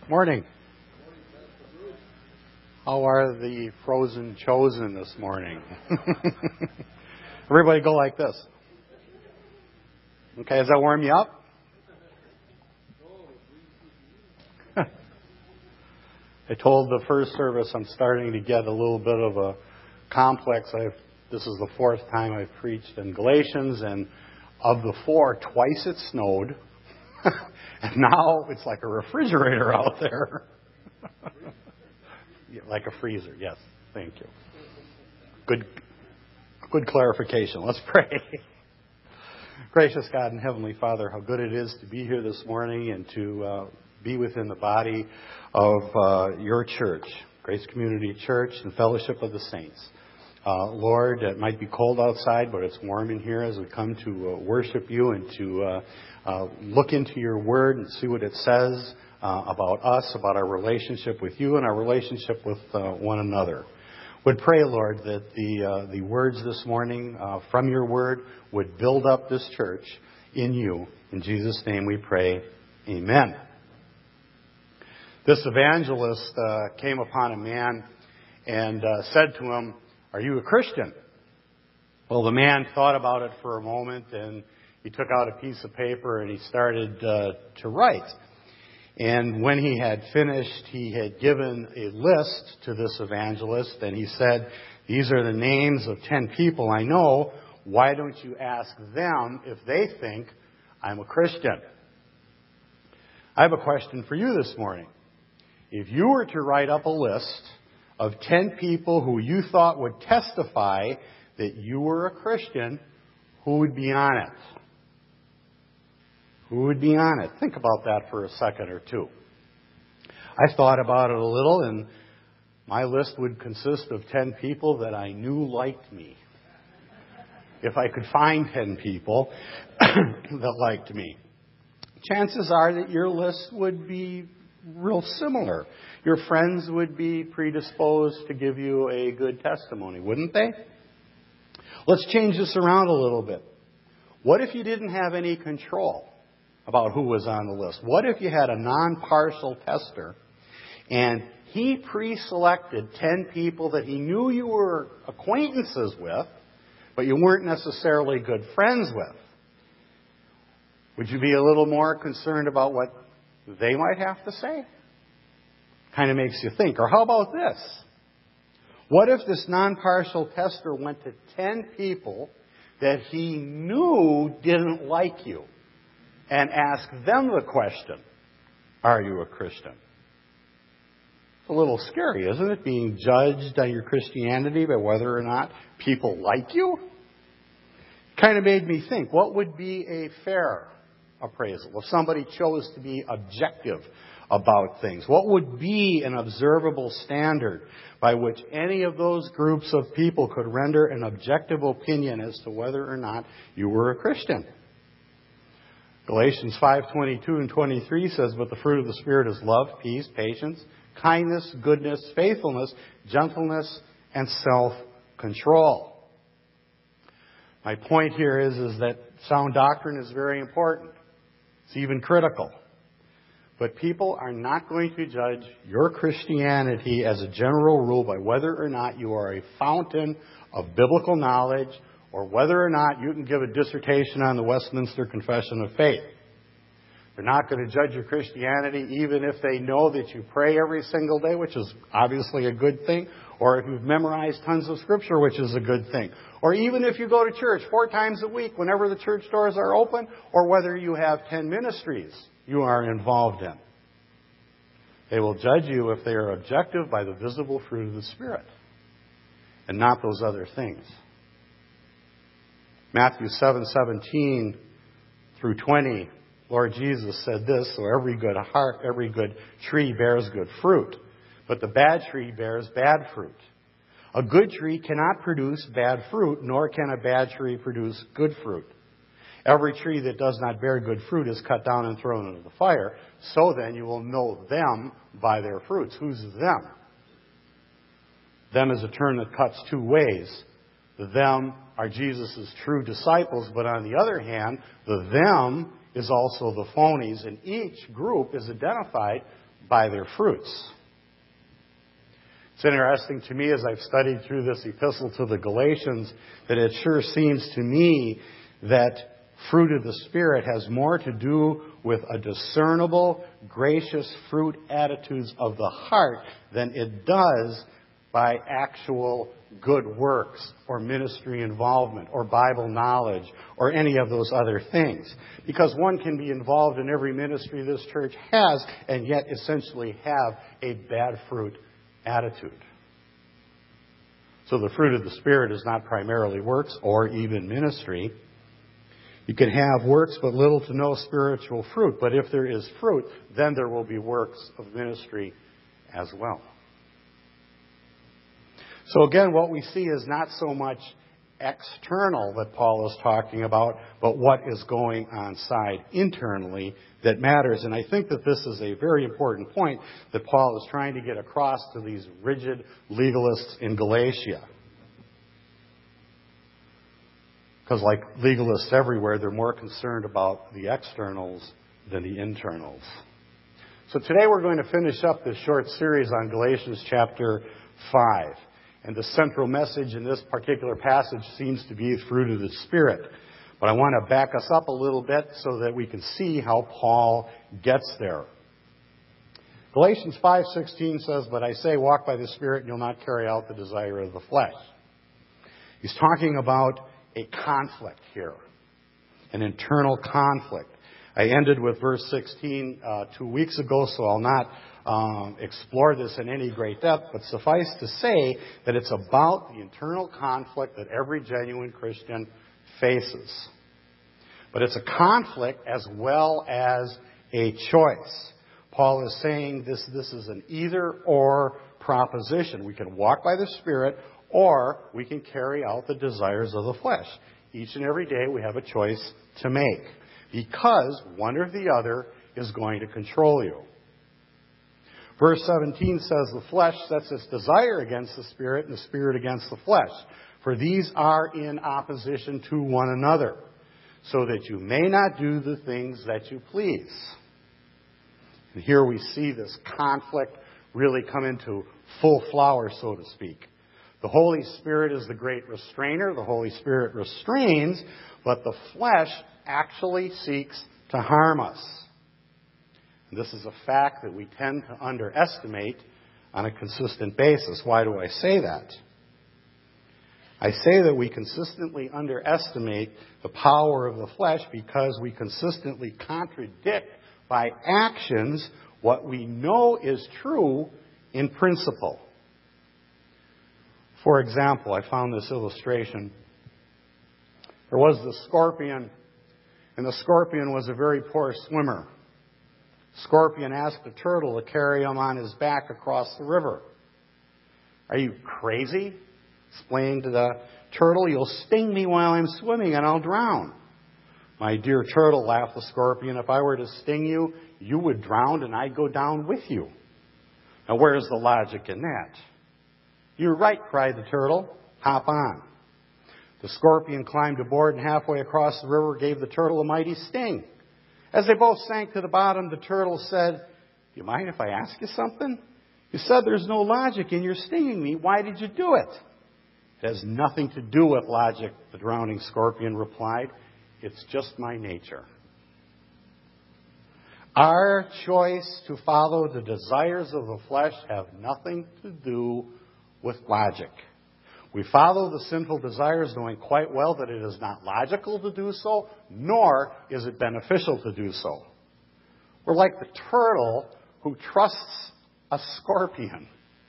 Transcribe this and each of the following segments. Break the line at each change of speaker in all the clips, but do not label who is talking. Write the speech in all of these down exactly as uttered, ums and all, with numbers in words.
Morning. How are the frozen chosen this morning? Everybody go like this. Okay, does that warm you up? I told the first service I'm starting to get a little bit of a complex. I've, this is the fourth time I've preached in Galatians, and of the four, twice it snowed. And now it's like a refrigerator out there. Like a freezer, yes. Thank you. Good, good clarification. Let's pray. Gracious God and Heavenly Father, how good it is to be here this morning and to uh, be within the body of uh, your church, Grace Community Church and Fellowship of the Saints. Uh, Lord, it might be cold outside, but it's warm in here as we come to uh, worship you and to uh, uh, look into your word and see what it says uh, about us, about our relationship with you and our relationship with uh, one another. Would pray, Lord, that the uh, the words this morning uh, from your word would build up this church in you. In Jesus' name we pray. Amen. This evangelist uh, came upon a man and uh, said to him, "Are you a Christian?" Well, the man thought about it for a moment, and he took out a piece of paper and he started uh, to write. And when he had finished, he had given a list to this evangelist, and he said, "These are the names of ten people I know. Why don't you ask them if they think I'm a Christian?" I have a question for you this morning. If you were to write up a list of ten people who you thought would testify that you were a Christian, who would be on it? Who would be on it? Think about that for a second or two. I thought about it a little, and my list would consist of ten people that I knew liked me. If I could find ten people that liked me. Chances are that your list would be real similar. Your friends would be predisposed to give you a good testimony, wouldn't they? Let's change this around a little bit. What if you didn't have any control about who was on the list? What if you had a non-partial tester and he pre-selected ten people that he knew you were acquaintances with, but you weren't necessarily good friends with? Would you be a little more concerned about what they might have to say? Kind of makes you think. Or how about this? What if this non-partial tester went to ten people that he knew didn't like you and asked them the question, "Are you a Christian?" It's a little scary, isn't it? Being judged on your Christianity by whether or not people like you? Kind of made me think, what would be a fair appraisal if somebody chose to be objective about things? What would be an observable standard by which any of those groups of people could render an objective opinion as to whether or not you were a Christian? Galatians five twenty-two and twenty-three says, "But the fruit of the Spirit is love, peace, patience, kindness, goodness, faithfulness, gentleness, and self-control." My point here is, is that sound doctrine is very important. It's even critical. But people are not going to judge your Christianity as a general rule by whether or not you are a fountain of biblical knowledge or whether or not you can give a dissertation on the Westminster Confession of Faith. They're not going to judge your Christianity even if they know that you pray every single day, which is obviously a good thing, or if you've memorized tons of Scripture, which is a good thing, or even if you go to church four times a week whenever the church doors are open, or whether you have ten ministries you are involved in. They will judge you if they are objective by the visible fruit of the Spirit and not those other things. Matthew seven seventeen through twenty, Lord Jesus said this, "So every good heart, every good tree bears good fruit, but the bad tree bears bad fruit. A good tree cannot produce bad fruit, nor can a bad tree produce good fruit. Every tree that does not bear good fruit is cut down and thrown into the fire. So then you will know them by their fruits." Who's them? Them is a term that cuts two ways. The them are Jesus' true disciples, but on the other hand, the them is also the phonies, and each group is identified by their fruits. It's interesting to me as I've studied through this epistle to the Galatians that it sure seems to me that fruit of the Spirit has more to do with a discernible, gracious fruit attitudes of the heart than it does by actual good works or ministry involvement or Bible knowledge or any of those other things. Because one can be involved in every ministry this church has and yet essentially have a bad fruit attitude. So the fruit of the Spirit is not primarily works or even ministry. You can have works but little to no spiritual fruit. But if there is fruit, then there will be works of ministry as well. So again, what we see is not so much external that Paul is talking about, but what is going on side internally that matters. And I think that this is a very important point that Paul is trying to get across to these rigid legalists in Galatia. Because like legalists everywhere, they're more concerned about the externals than the internals. So today we're going to finish up this short series on Galatians chapter five. And the central message in this particular passage seems to be the fruit of the Spirit. But I want to back us up a little bit so that we can see how Paul gets there. Galatians five sixteen says, "But I say, walk by the Spirit, and you'll not carry out the desire of the flesh." He's talking about a conflict here, an internal conflict. I ended with verse sixteen uh, two weeks ago, so I'll not um, explore this in any great depth, but suffice to say that it's about the internal conflict that every genuine Christian faces. But it's a conflict as well as a choice. Paul is saying this, this is an either-or proposition. We can walk by the Spirit, or we can carry out the desires of the flesh. Each and every day we have a choice to make, because one or the other is going to control you. Verse seventeen says, "The flesh sets its desire against the Spirit, and the Spirit against the flesh. For these are in opposition to one another, so that you may not do the things that you please." And here we see this conflict really come into full flower, so to speak. The Holy Spirit is the great restrainer. The Holy Spirit restrains, but the flesh actually seeks to harm us. And this is a fact that we tend to underestimate on a consistent basis. Why do I say that? I say that we consistently underestimate the power of the flesh because we consistently contradict by actions what we know is true in principle. For example, I found this illustration. There was the scorpion, and the scorpion was a very poor swimmer. Scorpion asked the turtle to carry him on his back across the river. "Are you crazy?" explained to the turtle. "You'll sting me while I'm swimming and I'll drown." "My dear turtle," laughed the scorpion, "if I were to sting you, you would drown and I'd go down with you." Now where's the logic in that? "You're right," cried the turtle. "Hop on." The scorpion climbed aboard and halfway across the river gave the turtle a mighty sting. As they both sank to the bottom, the turtle said, "Do you mind if I ask you something? You said there's no logic in your stinging me. Why did you do it?" "It has nothing to do with logic," the drowning scorpion replied. "It's just my nature." Our choice to follow the desires of the flesh have nothing to do with logic. We follow the sinful desires knowing quite well that it is not logical to do so, nor is it beneficial to do so. We're like the turtle who trusts a scorpion.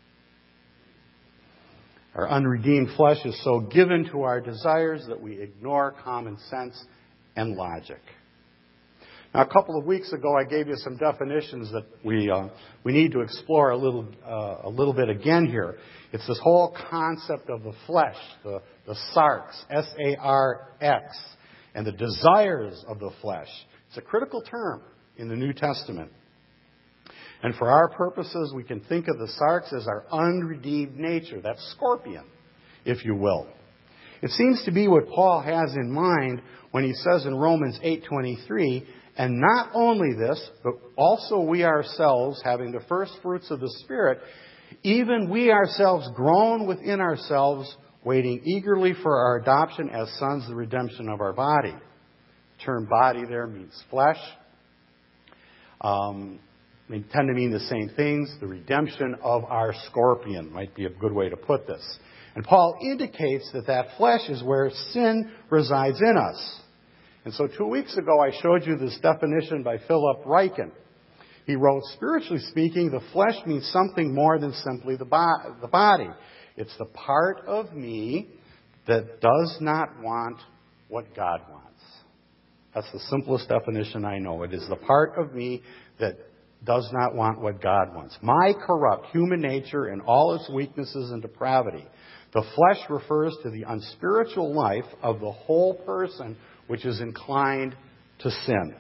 Our unredeemed flesh is so given to our desires that we ignore common sense and logic. Now, a couple of weeks ago, I gave you some definitions that we uh, we need to explore a little uh, a little bit again here. It's this whole concept of the flesh, the, the sarx, S A R X, and the desires of the flesh. It's a critical term in the New Testament. And for our purposes, we can think of the sarx as our unredeemed nature, that scorpion, if you will. It seems to be what Paul has in mind when he says in Romans eight twenty-three, And not only this, but also we ourselves, having the first fruits of the Spirit, even we ourselves groan within ourselves, waiting eagerly for our adoption as sons, the redemption of our body. The term body there means flesh. Um, they tend to mean the same things. The redemption of our scorpion might be a good way to put this. And Paul indicates that that flesh is where sin resides in us. And so two weeks ago I showed you this definition by Philip Ryken. He wrote, spiritually speaking, the flesh means something more than simply the, bo- the body. It's the part of me that does not want what God wants. That's the simplest definition I know. It is the part of me that does not want what God wants. My corrupt human nature and all its weaknesses and depravity. The flesh refers to the unspiritual life of the whole person, which is inclined to sin.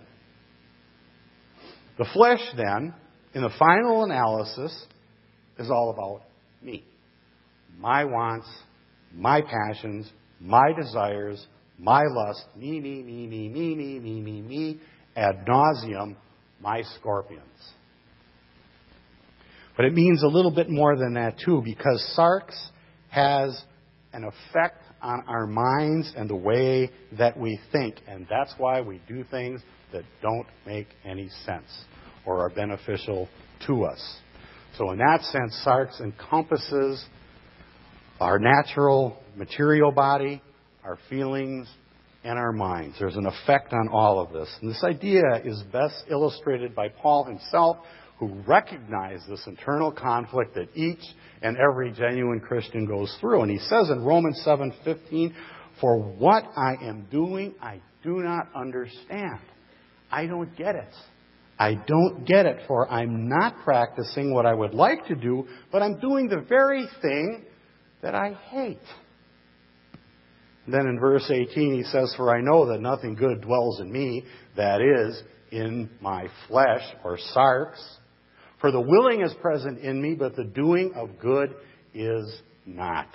The flesh, then, in the final analysis, is all about me. My wants, my passions, my desires, my lust, me, me, me, me, me, me, me, me, me, ad nauseum, my scorpions. But it means a little bit more than that, too, because sarx has an effect on our minds and the way that we think. And that's why we do things that don't make any sense or are beneficial to us. So in that sense, sarx encompasses our natural material body, our feelings, and our minds. There's an effect on all of this. And this idea is best illustrated by Paul himself, who recognized this internal conflict that each and every genuine Christian goes through. And he says in Romans seven fifteen, for what I am doing, I do not understand. I don't get it. I don't get it, for I'm not practicing what I would like to do, but I'm doing the very thing that I hate. Then in verse eighteen he says, for I know that nothing good dwells in me, that is, in my flesh, or sarx. For the willing is present in me, but the doing of good is not.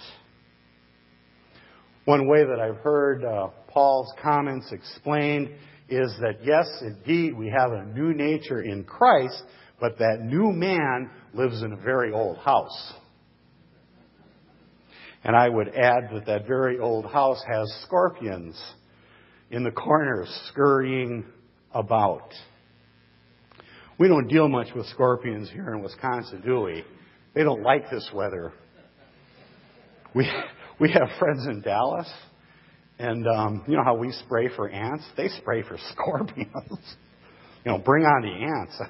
One way that I've heard uh, Paul's comments explained is that, yes, indeed, we have a new nature in Christ, but that new man lives in a very old house. And I would add that that very old house has scorpions in the corners scurrying about. We don't deal much with scorpions here in Wisconsin, do we? They don't like this weather. We we have friends in Dallas, and um, you know how we spray for ants? They spray for scorpions. You know, bring on the ants.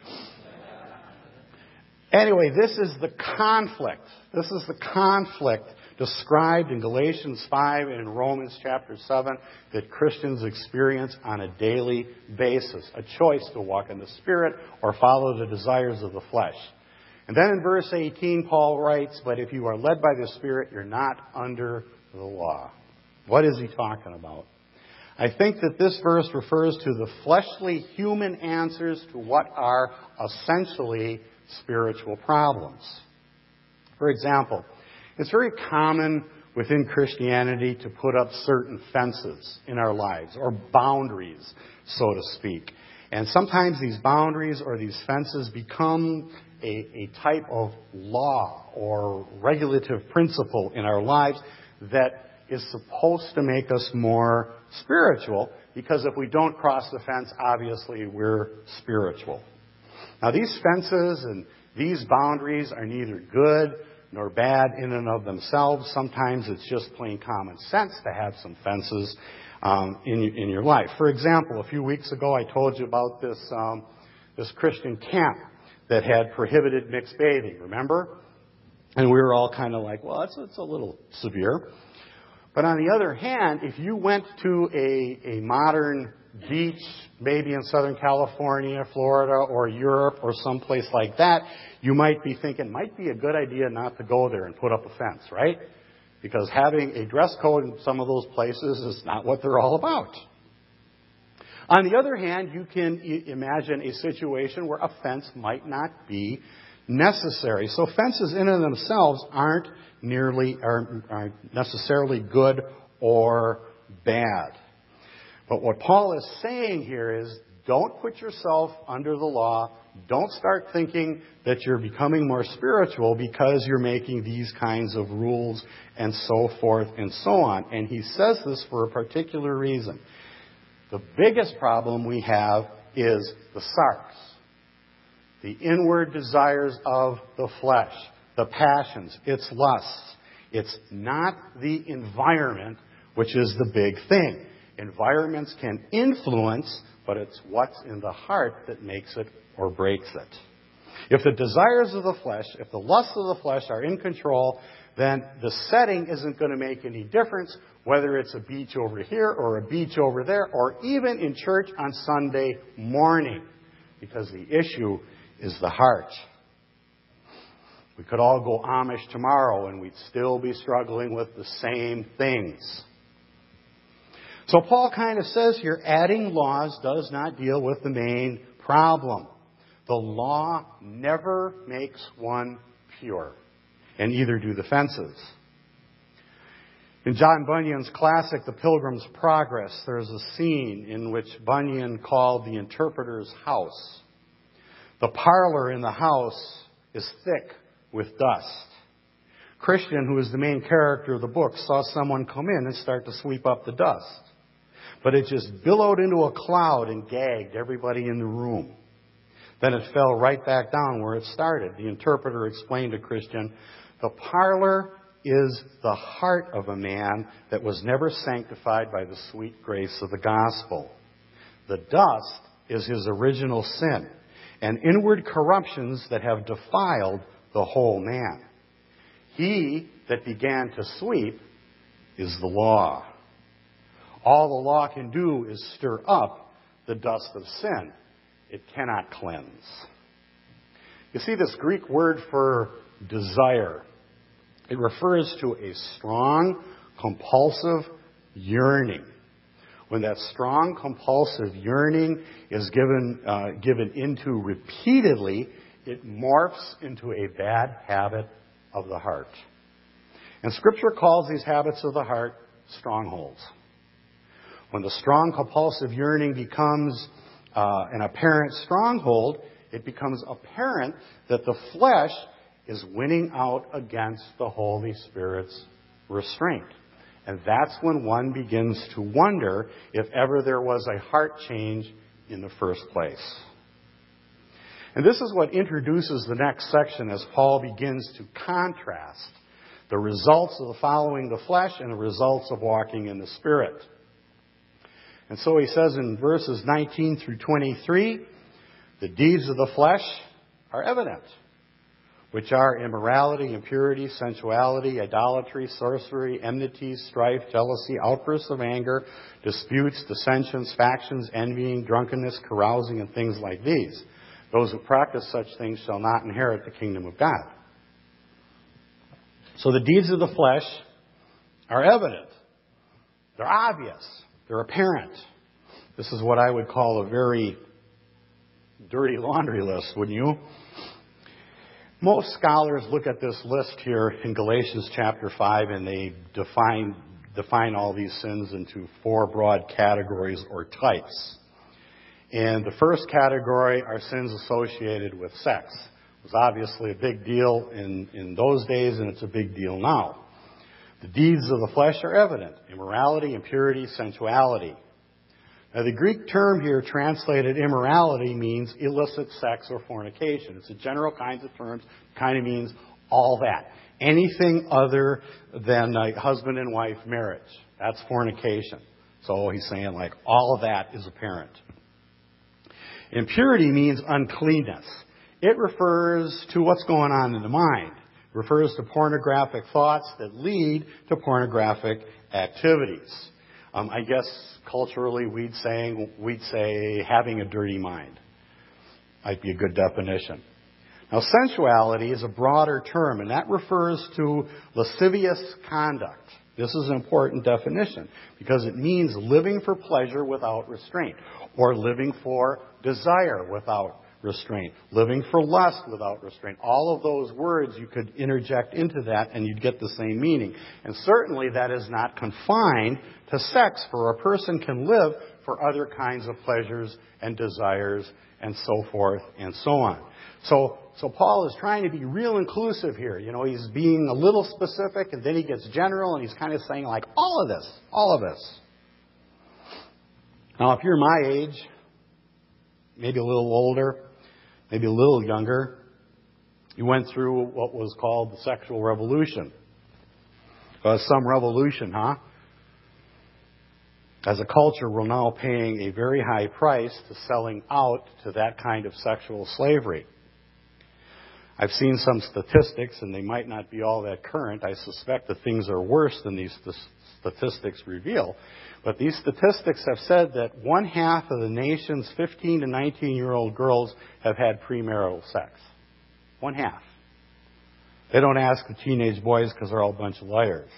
Anyway, this is the conflict. This is the conflict described in Galatians five and in Romans chapter seven that Christians experience on a daily basis. A choice to walk in the Spirit or follow the desires of the flesh. And then in verse eighteen, Paul writes, but if you are led by the Spirit, you're not under the law. What is he talking about? I think that this verse refers to the fleshly human answers to what are essentially spiritual problems. For example, it's very common within Christianity to put up certain fences in our lives, or boundaries, so to speak. And sometimes these boundaries or these fences become a, a type of law or regulative principle in our lives that is supposed to make us more spiritual, because if we don't cross the fence, obviously we're spiritual. Now, these fences and these boundaries are neither good nor bad in and of themselves. Sometimes it's just plain common sense to have some fences um, in, in your life. For example, a few weeks ago I told you about this um, this Christian camp that had prohibited mixed bathing, remember? And we were all kind of like, well, it's, it's a little severe. But on the other hand, if you went to a, a modern beach, maybe in Southern California, Florida, or Europe, or someplace like that, you might be thinking, might be a good idea not to go there and put up a fence, right? Because having a dress code in some of those places is not what they're all about. On the other hand, you can imagine a situation where a fence might not be necessary. So fences in and of themselves aren't nearly, aren't, aren't necessarily good or bad. But what Paul is saying here is, don't put yourself under the law. Don't start thinking that you're becoming more spiritual because you're making these kinds of rules and so forth and so on. And he says this for a particular reason. The biggest problem we have is the sarx, the inward desires of the flesh, the passions, its lusts. It's not the environment, which is the big thing. Environments can influence, but it's what's in the heart that makes it or breaks it. If the desires of the flesh, if the lusts of the flesh are in control, then the setting isn't going to make any difference, whether it's a beach over here or a beach over there, or even in church on Sunday morning, because the issue is the heart. We could all go Amish tomorrow and we'd still be struggling with the same things. So Paul kind of says here, adding laws does not deal with the main problem. The law never makes one pure, and either do the fences. In John Bunyan's classic, The Pilgrim's Progress, there's a scene in which Bunyan called the interpreter's house. The parlor in the house is thick with dust. Christian, who is the main character of the book, saw someone come in and start to sweep up the dust. But it just billowed into a cloud and gagged everybody in the room. Then it fell right back down where it started. The interpreter explained to Christian, the parlor is the heart of a man that was never sanctified by the sweet grace of the gospel. The dust is his original sin and inward corruptions that have defiled the whole man. He that began to sweep is the law. All the law can do is stir up the dust of sin. It cannot cleanse. You see, this Greek word for desire, it refers to a strong, compulsive yearning. When that strong, compulsive yearning is given uh, given into repeatedly, it morphs into a bad habit of the heart. And Scripture calls these habits of the heart strongholds. When the strong, compulsive yearning becomes uh, an apparent stronghold, it becomes apparent that the flesh is winning out against the Holy Spirit's restraint. And that's when one begins to wonder if ever there was a heart change in the first place. And this is what introduces the next section as Paul begins to contrast the results of following the flesh and the results of walking in the Spirit. And so he says in verses nineteen through twenty-three, the deeds of the flesh are evident, which are immorality, impurity, sensuality, idolatry, sorcery, enmity, strife, jealousy, outbursts of anger, disputes, dissensions, factions, envying, drunkenness, carousing, and things like these. Those who practice such things shall not inherit the kingdom of God. So the deeds of the flesh are evident. They're obvious. They're apparent. This is what I would call a very dirty laundry list, wouldn't you? Most scholars look at this list here in Galatians chapter five and they define define all these sins into four broad categories or types. And the first category are sins associated with sex. It was obviously a big deal in, in those days, and it's a big deal now. The deeds of the flesh are evident: immorality, impurity, sensuality. Now, the Greek term here translated immorality means illicit sex or fornication. It's a general kinds of terms. It kind of means all that. Anything other than a husband and wife marriage. That's fornication. So he's saying like all of that is apparent. Impurity means uncleanness. It refers to what's going on in the mind. It refers to pornographic thoughts that lead to pornographic activities. Um, I guess culturally we'd say, we'd say having a dirty mind might be a good definition. Now, sensuality is a broader term, and that refers to lascivious conduct. This is an important definition because it means living for pleasure without restraint, or living for desire without restraint, living for lust without restraint. All of those words you could interject into that and you'd get the same meaning. And certainly that is not confined to sex, for a person can live for other kinds of pleasures and desires and so forth and so on. So, so Paul is trying to be real inclusive here. You know, he's being a little specific, and then he gets general, and he's kind of saying like, all of this, all of this. Now, if you're my age, maybe a little older, maybe a little younger, you went through what was called the sexual revolution. Uh, some revolution, huh? As a culture, we're now paying a very high price to selling out to that kind of sexual slavery. I've seen some statistics, and they might not be all that current. I suspect that things are worse than these statistics reveal. But these statistics have said that one half of the nation's fifteen to nineteen-year-old girls have had premarital sex. One half. They don't ask the teenage boys because they're all a bunch of liars.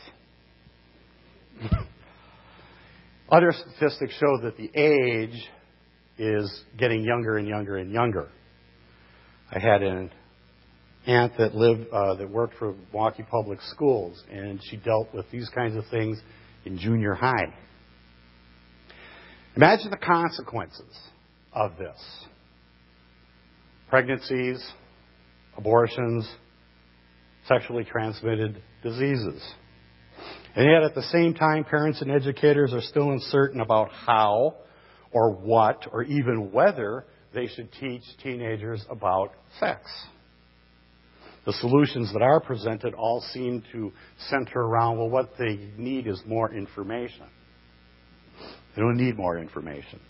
Other statistics show that the age is getting younger and younger and younger. I had an aunt that lived, uh, that worked for Milwaukee Public Schools, and she dealt with these kinds of things in junior high. Imagine the consequences of this. Pregnancies, abortions, sexually transmitted diseases. And yet at the same time, parents and educators are still uncertain about how or what or even whether they should teach teenagers about sex. The solutions that are presented all seem to center around, well, what they need is more information. They don't need more information.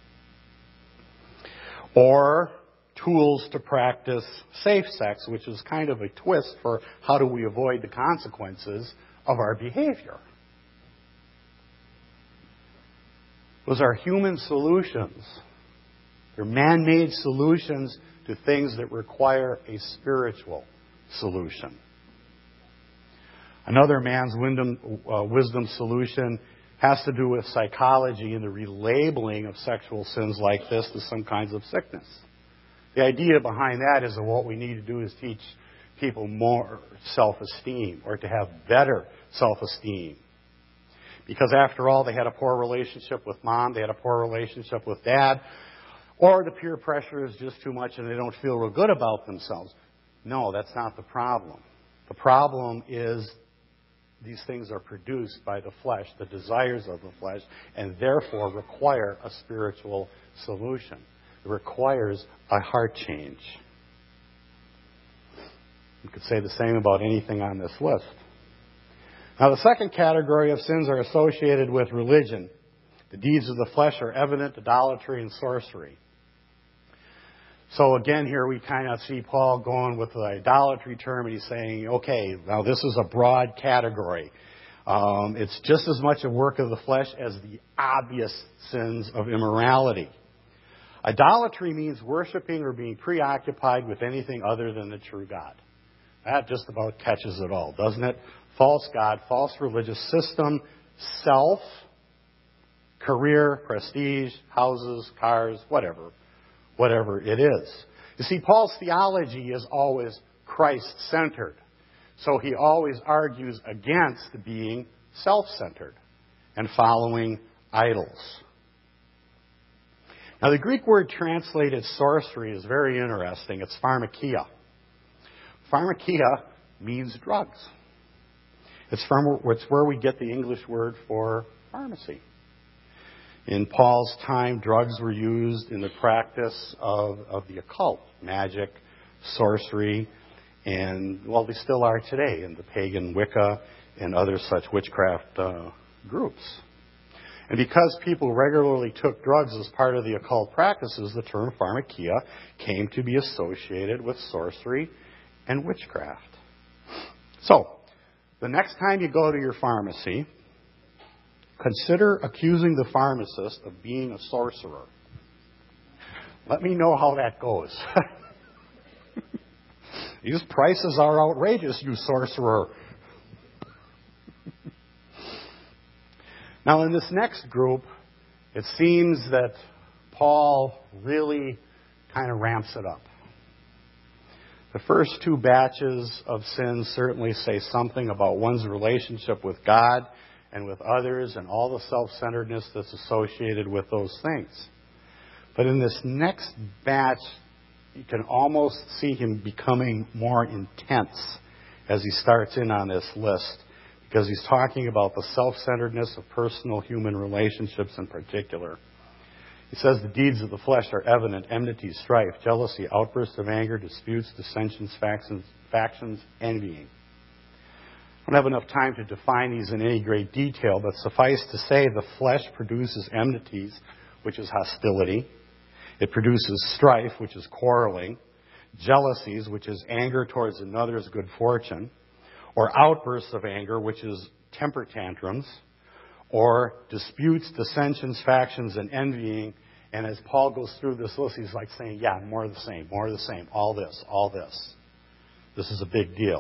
Or tools to practice safe sex, which is kind of a twist for how do we avoid the consequences of our behavior. Those are human solutions. They're man-made solutions to things that require a spiritual solution. Another man's wisdom, uh, wisdom solution has to do with psychology and the relabeling of sexual sins like this to some kinds of sickness. The idea behind that is that what we need to do is teach people more self-esteem, or to have better self-esteem. Because after all, they had a poor relationship with mom, they had a poor relationship with dad, or the peer pressure is just too much and they don't feel real good about themselves. No, that's not the problem. The problem is these things are produced by the flesh, the desires of the flesh, and therefore require a spiritual solution. It requires a heart change. You could say the same about anything on this list. Now, the second category of sins are associated with religion. The deeds of the flesh are evident, idolatry and sorcery. So again, here we kind of see Paul going with the idolatry term, and he's saying, okay, now this is a broad category. Um, it's just as much a work of the flesh as the obvious sins of immorality. Idolatry means worshiping or being preoccupied with anything other than the true God. That just about catches it all, doesn't it? False God, false religious system, self, career, prestige, houses, cars, whatever. Whatever it is. You see, Paul's theology is always Christ-centered. So he always argues against being self-centered and following idols. Now, the Greek word translated sorcery is very interesting. It's pharmakia. Pharmakia means drugs. It's from it's where we get the English word for pharmacy. In Paul's time, drugs were used in the practice of, of the occult, magic, sorcery, and, well, they still are today in the pagan Wicca and other such witchcraft uh, groups. And because people regularly took drugs as part of the occult practices, the term pharmakia came to be associated with sorcery and witchcraft. So, the next time you go to your pharmacy, consider accusing the pharmacist of being a sorcerer. Let me know how that goes. These prices are outrageous, you sorcerer. Now, in this next group, it seems that Paul really kind of ramps it up. The first two batches of sins certainly say something about one's relationship with God and with others and all the self-centeredness that's associated with those things. But in this next batch, you can almost see him becoming more intense as he starts in on this list, because he's talking about the self-centeredness of personal human relationships in particular. He says the deeds of the flesh are evident: enmity, strife, jealousy, outbursts of anger, disputes, dissensions, factions, factions, envying. I don't have enough time to define these in any great detail, but suffice to say the flesh produces enmities, which is hostility. It produces strife, which is quarreling, jealousies, which is anger towards another's good fortune, or outbursts of anger, which is temper tantrums, or disputes, dissensions, factions, and envying. And as Paul goes through this list, he's like saying, yeah, more of the same, more of the same, all this, all this. This is a big deal.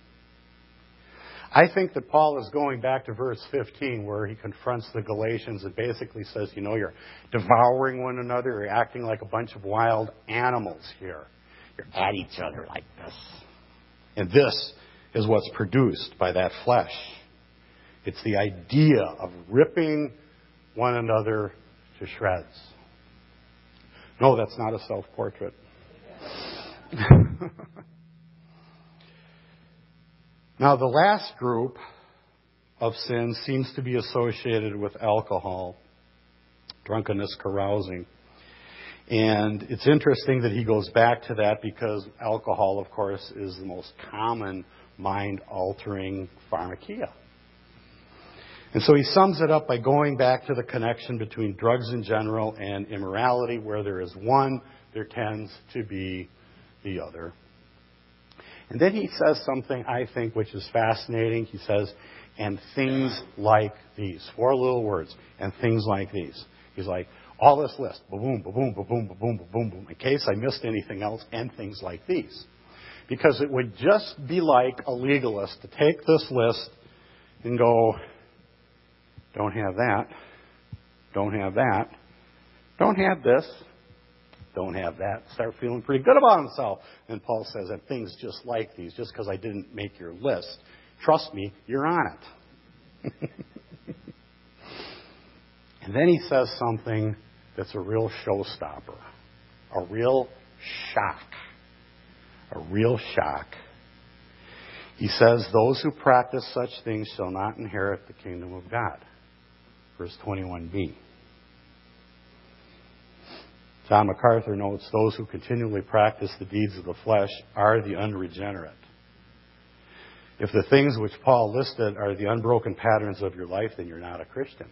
I think that Paul is going back to verse fifteen, where he confronts the Galatians and basically says, you know, you're devouring one another, you're acting like a bunch of wild animals here. You're at each other like this. And this is what's produced by that flesh. It's the idea of ripping one another to shreds. No, that's not a self-portrait. Now, the last group of sins seems to be associated with alcohol, drunkenness, carousing. And it's interesting that he goes back to that because alcohol, of course, is the most common mind-altering pharmakia. And so he sums it up by going back to the connection between drugs in general and immorality. Where there is one, there tends to be the other. And then he says something, I think, which is fascinating. He says, and things like these. Four little words, and things like these. He's like, all this list, ba-boom, ba-boom, ba-boom, ba-boom, ba-boom, boom, in case I missed anything else, and things like these. Because it would just be like a legalist to take this list and go, don't have that, don't have that, don't have this, don't have that. Start feeling pretty good about himself. And Paul says, and things just like these, just because I didn't make your list, trust me, you're on it. And then he says something that's a real showstopper, a real shock, a real shock. He says, those who practice such things shall not inherit the kingdom of God. Verse twenty-one b. John MacArthur notes, those who continually practice the deeds of the flesh are the unregenerate. If the things which Paul listed are the unbroken patterns of your life, then you're not a Christian.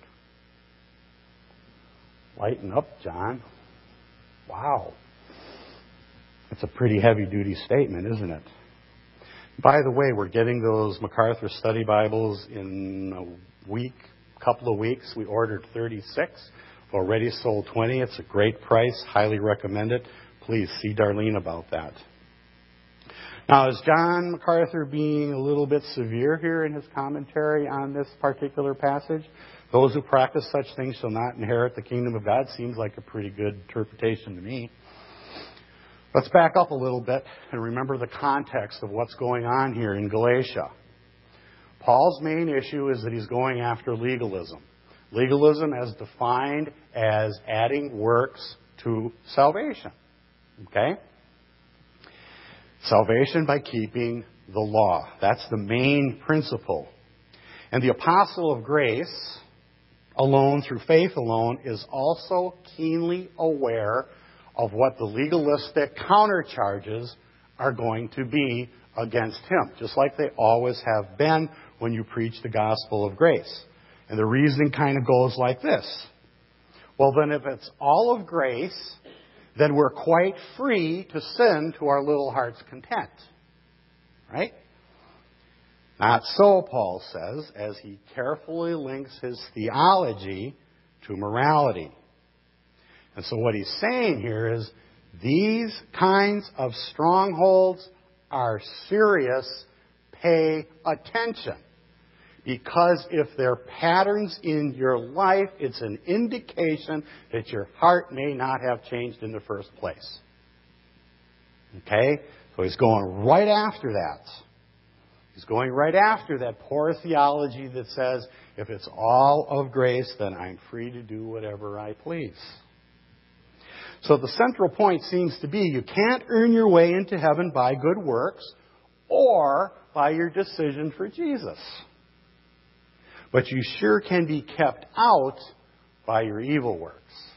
Lighten up, John. Wow. That's a pretty heavy-duty statement, isn't it? By the way, we're getting those MacArthur study Bibles in a week, couple of weeks. We ordered thirty-six. Already sold twenty. It's a great price. Highly recommend it. Please see Darlene about that. Now, is John MacArthur being a little bit severe here in his commentary on this particular passage? Those who practice such things shall not inherit the kingdom of God. Seems like a pretty good interpretation to me. Let's back up a little bit and remember the context of what's going on here in Galatia. Paul's main issue is that he's going after legalism. Legalism as defined as adding works to salvation. Okay? Salvation by keeping the law. That's the main principle. And the apostle of grace, alone through faith alone, is also keenly aware of what the legalistic countercharges are going to be against him, just like they always have been when you preach the gospel of grace. And the reasoning kind of goes like this. Well, then if it's all of grace, then we're quite free to sin to our little heart's content. Right? Not so, Paul says, as he carefully links his theology to morality. And so what he's saying here is these kinds of strongholds are serious. Pay attention. Because if they're patterns in your life, it's an indication that your heart may not have changed in the first place. Okay? So he's going right after that. He's going right after that poor theology that says, if it's all of grace, then I'm free to do whatever I please. So the central point seems to be you can't earn your way into heaven by good works or by your decision for Jesus. But you sure can be kept out by your evil works.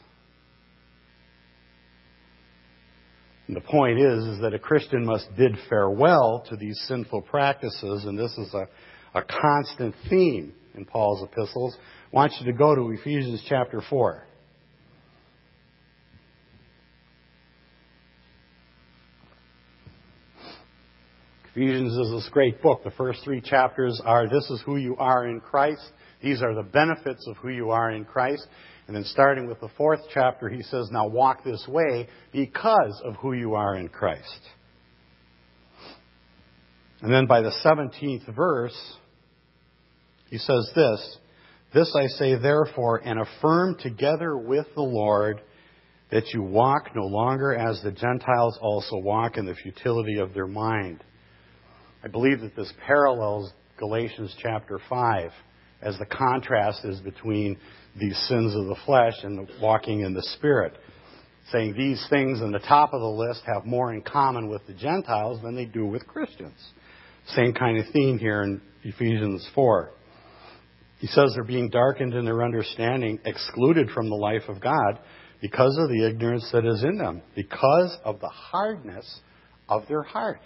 And the point is, is that a Christian must bid farewell to these sinful practices, and this is a, a constant theme in Paul's epistles. I want you to go to Ephesians chapter four. Ephesians is this great book. The first three chapters are, this is who you are in Christ. These are the benefits of who you are in Christ. And then starting with the fourth chapter, he says, now walk this way because of who you are in Christ. And then by the seventeenth verse, he says this, this I say therefore, and affirm together with the Lord, that you walk no longer as the Gentiles also walk in the futility of their mind. I believe that this parallels Galatians chapter five, as the contrast is between these sins of the flesh and the walking in the Spirit. Saying these things in the top of the list have more in common with the Gentiles than they do with Christians. Same kind of theme here in Ephesians four. He says they're being darkened in their understanding, excluded from the life of God because of the ignorance that is in them, because of the hardness of their heart.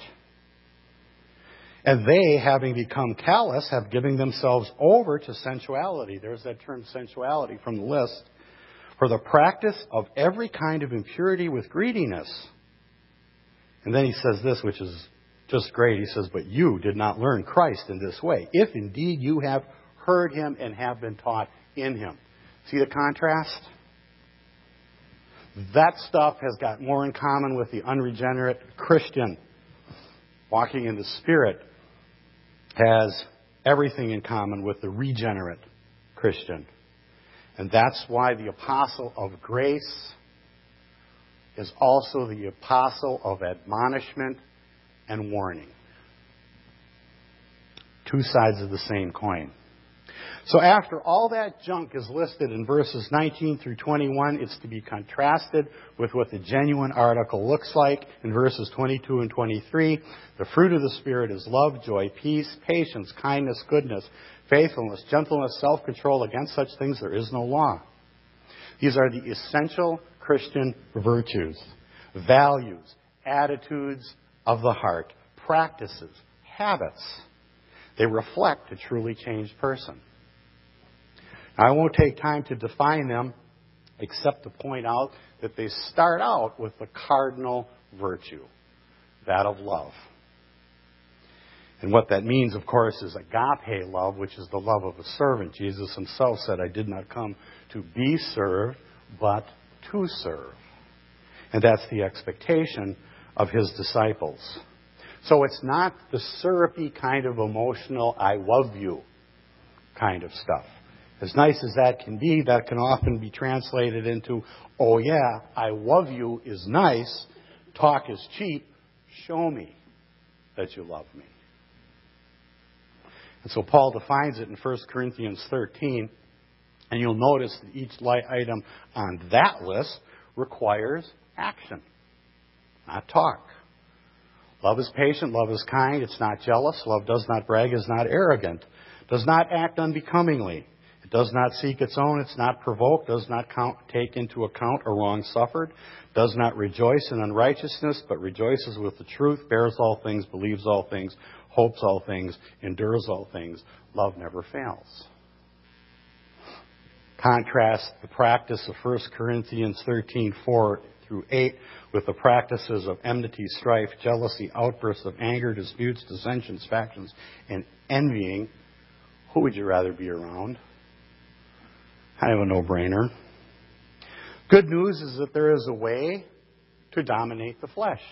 And they, having become callous, have given themselves over to sensuality. There's that term sensuality from the list. For the practice of every kind of impurity with greediness. And then he says this, which is just great. He says, but you did not learn Christ in this way, if indeed you have heard him and have been taught in him. See the contrast? That stuff has got more in common with the unregenerate Christian. Walking in the Spirit has everything in common with the regenerate Christian. And that's why the apostle of grace is also the apostle of admonishment and warning. Two sides of the same coin. So after all that junk is listed in verses nineteen through twenty-one, it's to be contrasted with what the genuine article looks like in verses twenty-two and twenty-three. The fruit of the Spirit is love, joy, peace, patience, kindness, goodness, faithfulness, gentleness, self-control. Against such things there is no law. These are the essential Christian virtues, values, attitudes of the heart, practices, habits. They reflect a truly changed person. I won't take time to define them, except to point out that they start out with the cardinal virtue, that of love. And what that means, of course, is agape love, which is the love of a servant. Jesus himself said, I did not come to be served, but to serve. And that's the expectation of his disciples. So it's not the syrupy kind of emotional, I love you kind of stuff. As nice as that can be, that can often be translated into, oh yeah, I love you is nice, talk is cheap, show me that you love me. And so Paul defines it in First Corinthians thirteen, and you'll notice that each item on that list requires action, not talk. Love is patient, love is kind, it's not jealous, love does not brag, is not arrogant, does not act unbecomingly. It does not seek its own, it's not provoked, does not count, take into account a wrong suffered, does not rejoice in unrighteousness, but rejoices with the truth, bears all things, believes all things, hopes all things, endures all things. Love never fails. Contrast the practice of First Corinthians thirteen, four through eight with the practices of enmity, strife, jealousy, outbursts of anger, disputes, dissensions, factions, and envying. Who would you rather be around? Kind of a no-brainer. Good news is that there is a way to dominate the flesh.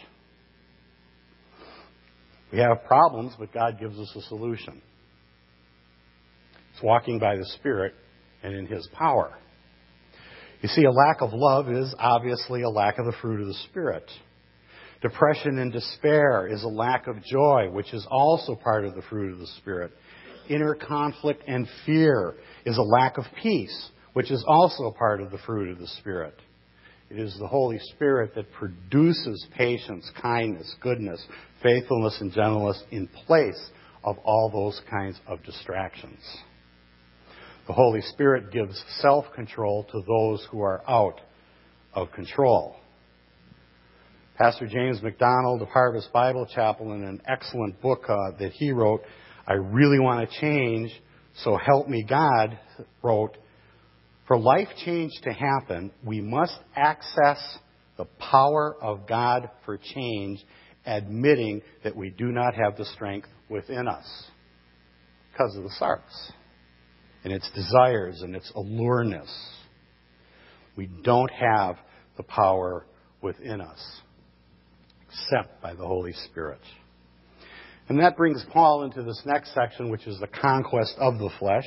We have problems, but God gives us a solution. It's walking by the Spirit and in His power. You see, a lack of love is obviously a lack of the fruit of the Spirit. Depression and despair is a lack of joy, which is also part of the fruit of the Spirit. Inner conflict and fear is a lack of peace, which is also part of the fruit of the Spirit. It is the Holy Spirit that produces patience, kindness, goodness, faithfulness, and gentleness in place of all those kinds of distractions. The Holy Spirit gives self-control to those who are out of control. Pastor James MacDonald of Harvest Bible Chapel, in an excellent book uh, that he wrote, I Really Want to Change, So Help Me God, wrote, for life change to happen, we must access the power of God for change, admitting that we do not have the strength within us because of the sarx and its desires and its allureness. We don't have the power within us except by the Holy Spirit. And that brings Paul into this next section, which is the conquest of the flesh.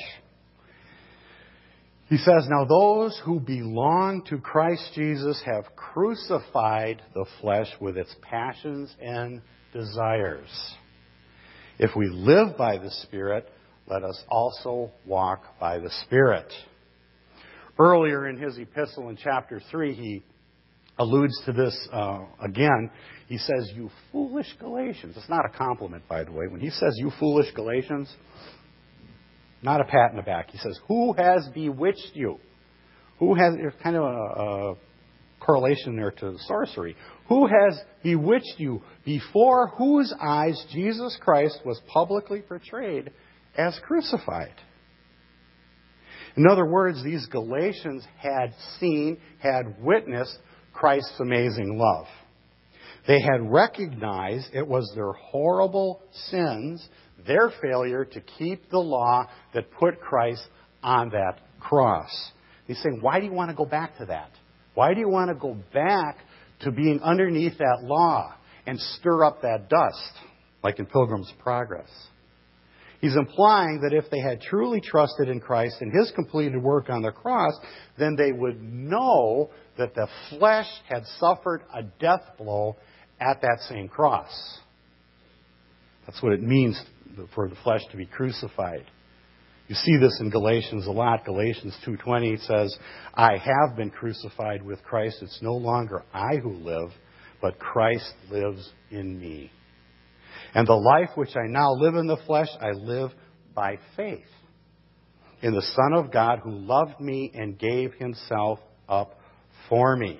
He says, now those who belong to Christ Jesus have crucified the flesh with its passions and desires. If we live by the Spirit, let us also walk by the Spirit. Earlier in his epistle in chapter three, he alludes to this uh, again. He says, you foolish Galatians. It's not a compliment, by the way. When he says, you foolish Galatians, not a pat in the back. He says, who has bewitched you? Who has, there's kind of a, a correlation there to sorcery. Who has bewitched you, before whose eyes Jesus Christ was publicly portrayed as crucified? In other words, these Galatians had seen, had witnessed Christ's amazing love. They had recognized it was their horrible sins, their failure to keep the law that put Christ on that cross. He's saying, why do you want to go back to that? Why do you want to go back to being underneath that law and stir up that dust, like in Pilgrim's Progress? He's implying that if they had truly trusted in Christ and His completed work on the cross, then they would know that the flesh had suffered a death blow at that same cross. That's what it means for the flesh to be crucified. You see this in Galatians a lot. Galatians two twenty says, I have been crucified with Christ. It's no longer I who live, but Christ lives in me. And the life which I now live in the flesh, I live by faith in the Son of God who loved me and gave Himself up for me.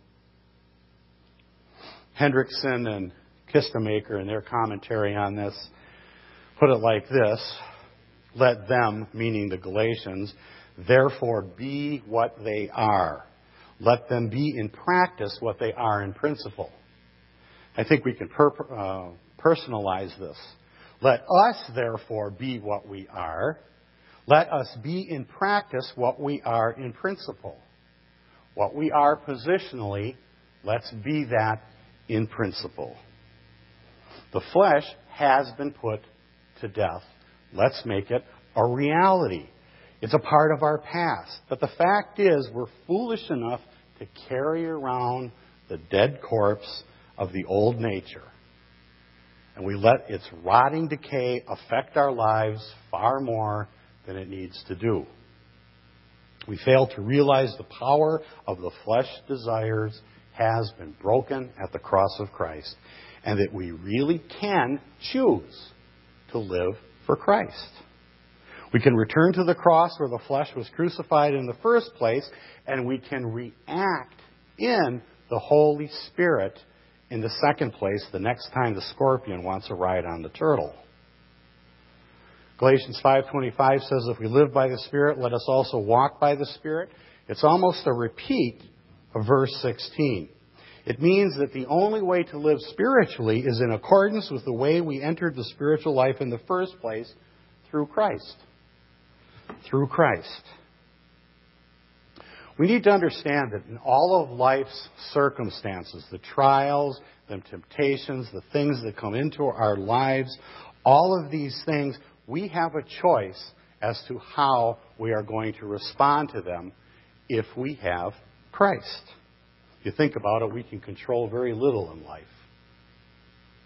Hendrickson and Kistemaker, in their commentary on this, put it like this: let them, meaning the Galatians, therefore be what they are. Let them be in practice what they are in principle. I think we can per- uh, personalize this. Let us, therefore, be what we are. Let us be in practice what we are in principle. What we are positionally, let's be that in principle. The flesh has been put to death. Let's make it a reality. It's a part of our past. But the fact is, we're foolish enough to carry around the dead corpse of the old nature. And we let its rotting decay affect our lives far more than it needs to do. We fail to realize the power of the flesh desires has been broken at the cross of Christ, and that we really can choose to live for Christ. We can return to the cross where the flesh was crucified in the first place, and we can react in the Holy Spirit in the second place the next time the scorpion wants a ride on the turtle. Galatians five twenty-five says, if we live by the Spirit, let us also walk by the Spirit. It's almost a repeat of verse sixteen. It means that the only way to live spiritually is in accordance with the way we entered the spiritual life in the first place, through Christ. Through Christ. We need to understand that in all of life's circumstances, the trials, the temptations, the things that come into our lives, all of these things, we have a choice as to how we are going to respond to them if we have Christ. If you think about it, we can control very little in life.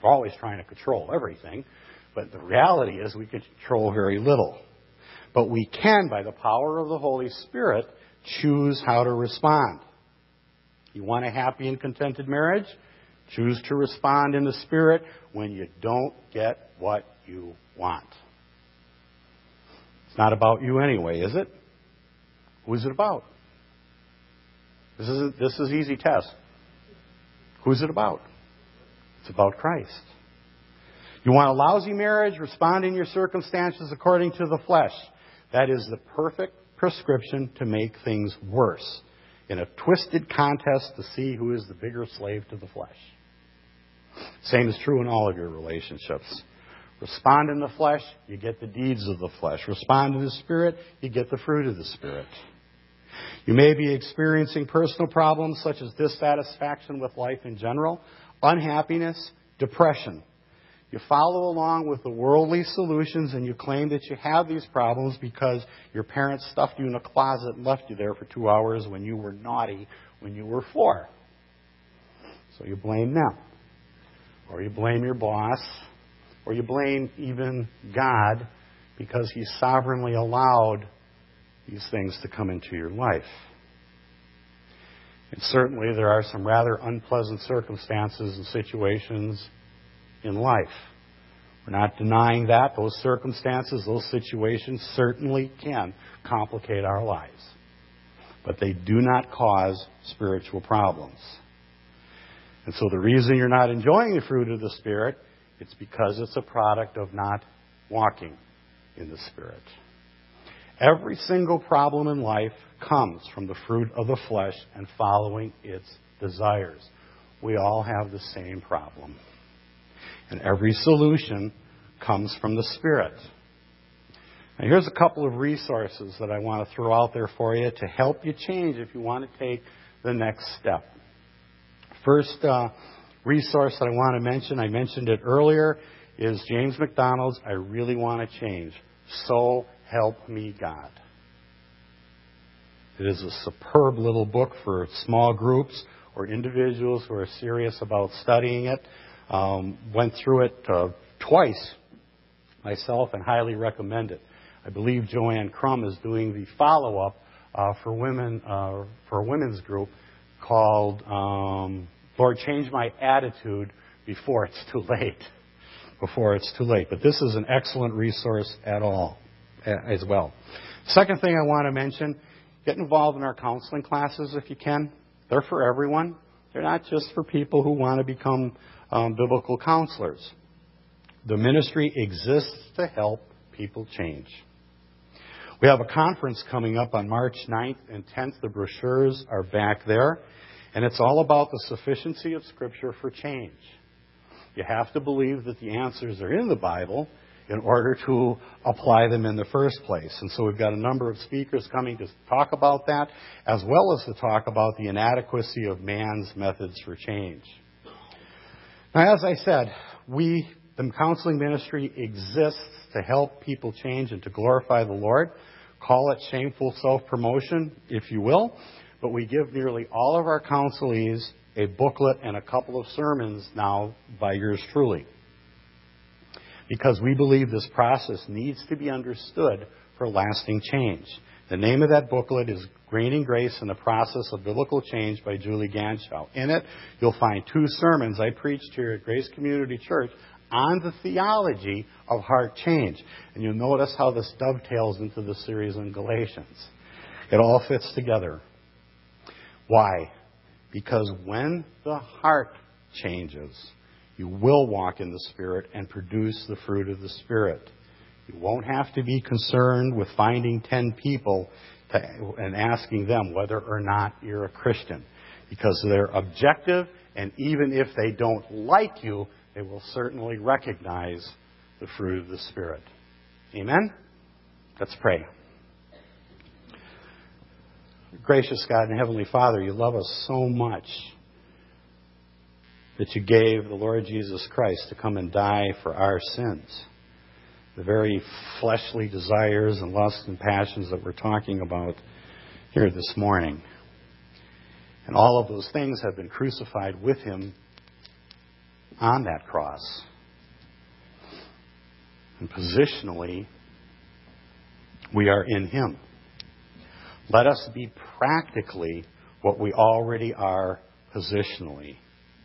We're always trying to control everything, but the reality is we can control very little. But we can, by the power of the Holy Spirit, choose how to respond. You want a happy and contented marriage? Choose to respond in the Spirit when you don't get what you want. It's not about you anyway, is it? Who's it about? This is this is easy test. Who's it about? It's about Christ. You want a lousy marriage? Respond in your circumstances according to the flesh. That is the perfect prescription to make things worse in a twisted contest to see who is the bigger slave to the flesh. Same is true in all of your relationships. Respond in the flesh, you get the deeds of the flesh. Respond in the Spirit, you get the fruit of the Spirit. You may be experiencing personal problems such as dissatisfaction with life in general, unhappiness, depression. You follow along with the worldly solutions and you claim that you have these problems because your parents stuffed you in a closet and left you there for two hours when you were naughty when you were four. So you blame them. Or you blame your boss. Or you blame even God because He sovereignly allowed these things to come into your life. And certainly there are some rather unpleasant circumstances and situations in life. We're not denying that. Those circumstances, those situations certainly can complicate our lives. But they do not cause spiritual problems. And so the reason you're not enjoying the fruit of the Spirit, it's because it's a product of not walking in the Spirit. Every single problem in life comes from the fruit of the flesh and following its desires. We all have the same problem. And every solution comes from the Spirit. Now here's a couple of resources that I want to throw out there for you to help you change if you want to take the next step. First uh, resource that I want to mention, I mentioned it earlier, is James MacDonald's I Really Want to Change. So Help Me God. It is a superb little book for small groups or individuals who are serious about studying it. Um, went through it uh, twice myself and highly recommend it. I believe Joanne Crum is doing the follow-up uh, for women uh, for a women's group called um, Lord, Change My Attitude Before It's Too Late. Before it's too late. But this is an excellent resource at all as well. Second thing I want to mention, get involved in our counseling classes if you can. They're for everyone. They're not just for people who want to become um, biblical counselors. The ministry exists to help people change. We have a conference coming up on March ninth and tenth. The brochures are back there. And it's all about the sufficiency of Scripture for change. You have to believe that the answers are in the Bible in order to apply them in the first place. And so we've got a number of speakers coming to talk about that, as well as to talk about the inadequacy of man's methods for change. Now, as I said, we, the counseling ministry, exists to help people change and to glorify the Lord. Call it shameful self-promotion, if you will. But we give nearly all of our counselees a booklet and a couple of sermons now by yours truly. Because we believe this process needs to be understood for lasting change. The name of that booklet is Gaining Grace in the Process of Biblical Change by Julie Ganschow. In it, you'll find two sermons I preached here at Grace Community Church on the theology of heart change. And you'll notice how this dovetails into the series on Galatians. It all fits together. Why? Because when the heart changes, you will walk in the Spirit and produce the fruit of the Spirit. You won't have to be concerned with finding ten people to, and asking them whether or not you're a Christian. Because they're objective, and even if they don't like you, they will certainly recognize the fruit of the Spirit. Amen? Let's pray. Gracious God and Heavenly Father, you love us so much that you gave the Lord Jesus Christ to come and die for our sins. The very fleshly desires and lusts and passions that we're talking about here this morning. And all of those things have been crucified with Him on that cross. And positionally, we are in Him. Let us be practically what we already are positionally.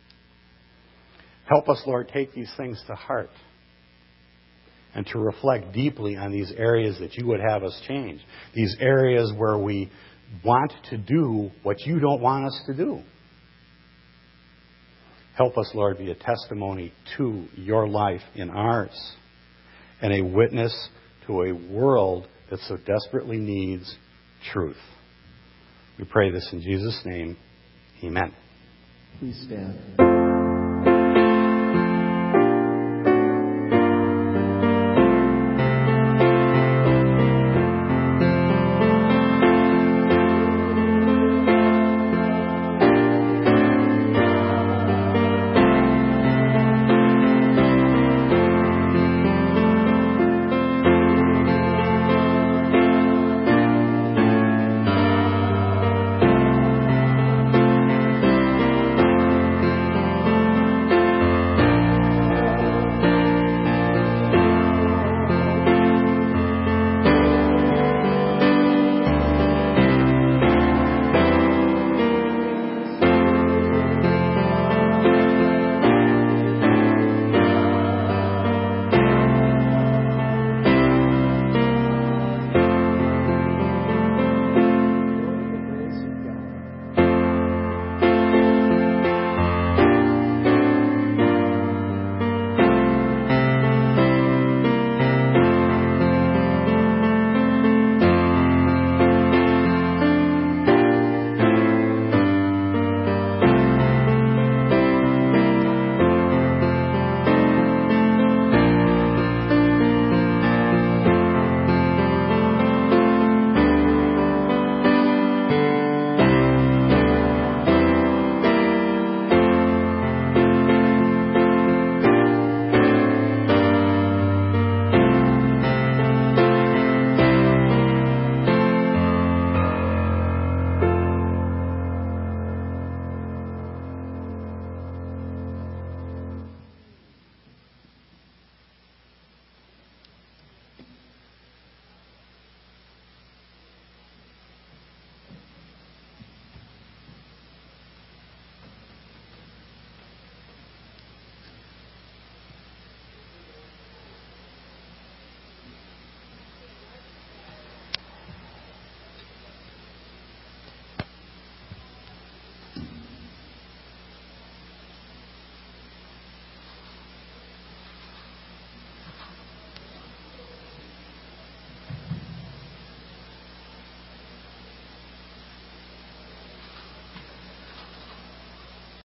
Help us, Lord, take these things to heart and to reflect deeply on these areas that you would have us change. These areas where we want to do what you don't want us to do. Help us, Lord, be a testimony to your life in ours and a witness to a world that so desperately needs truth. We pray this in Jesus' name. Amen.
Please stand.